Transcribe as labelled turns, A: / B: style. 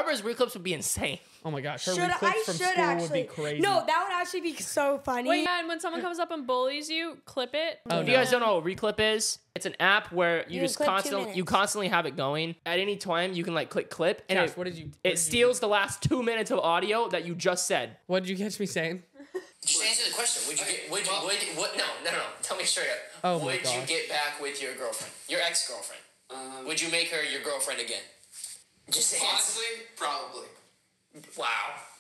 A: Harper's reclips would be insane.
B: Oh my gosh, her
C: I
B: reclips from
C: should
B: school
C: actually.
B: would be crazy.
C: No, that would actually be so funny.
D: Wait, and when someone comes up and bullies you, clip it.
B: Oh,
A: If you guys don't know what Reclip is, it's an app where you just
C: clip 2
A: constantly
C: minutes.
A: constantly have it going. At any time, you can like click clip, and
B: Josh, what did you?
A: it steals the last 2 minutes of audio that you just said.
B: What did you catch me saying?
E: Just answer the question. Would you get? No. Tell me straight up.
B: Oh my
E: would you
B: gosh.
E: get back with your girlfriend, your ex-girlfriend? Would you make her your girlfriend again? Just answer.
F: Honestly, probably.
E: Wow.